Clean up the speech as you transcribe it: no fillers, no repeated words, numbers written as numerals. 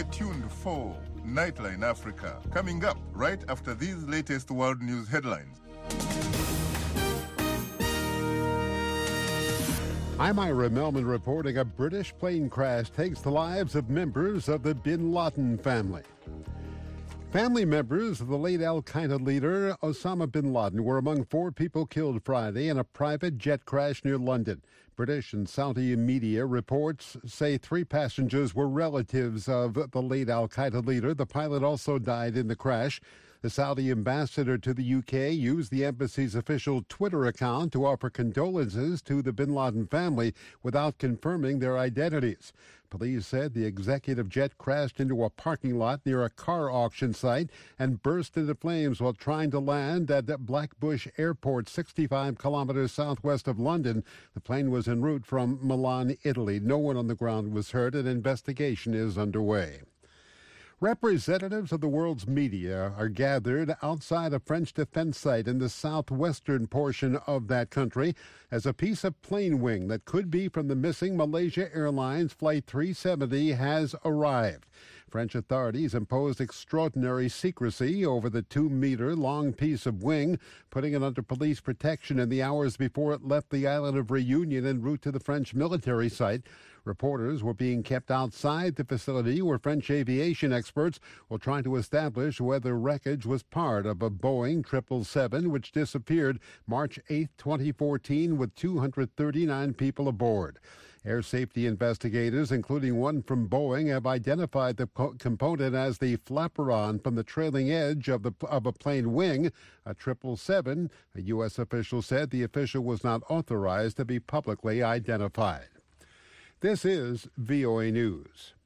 tuned for Nightline Africa, coming up right after these latest world news headlines. I'm Ira Melman reporting a British plane crash takes the lives of members of the Bin Laden family. Family members of the late al-Qaeda leader Osama bin Laden were among 4 people killed Friday in a private jet crash near London. British and Saudi media reports say 3 passengers were relatives of the late al-Qaeda leader. The pilot also died in the crash. The Saudi ambassador to the UK used the embassy's official Twitter account to offer condolences to the bin Laden family without confirming their identities. Police said the executive jet crashed into a parking lot near a car auction site and burst into flames while trying to land at Blackbush Airport, 65 kilometers southwest of London. The plane was en route from Milan, Italy. No one on the ground was hurt. An investigation is underway. Representatives of the world's media are gathered outside a French defense site in the southwestern portion of that country as a piece of plane wing that could be from the missing Malaysia Airlines Flight 370 has arrived. French authorities imposed extraordinary secrecy over the 2-meter-long piece of wing, putting it under police protection in the hours before it left the island of Reunion en route to the French military site. Reporters were being kept outside the facility where French aviation experts will try to establish whether wreckage was part of a Boeing 777 which disappeared March 8, 2014 with 239 people aboard. Air safety investigators, including one from Boeing, have identified the component as the flaperon from the trailing edge of a plane wing, a 777. A U.S. official said the official was not authorized to be publicly identified. This is VOA News.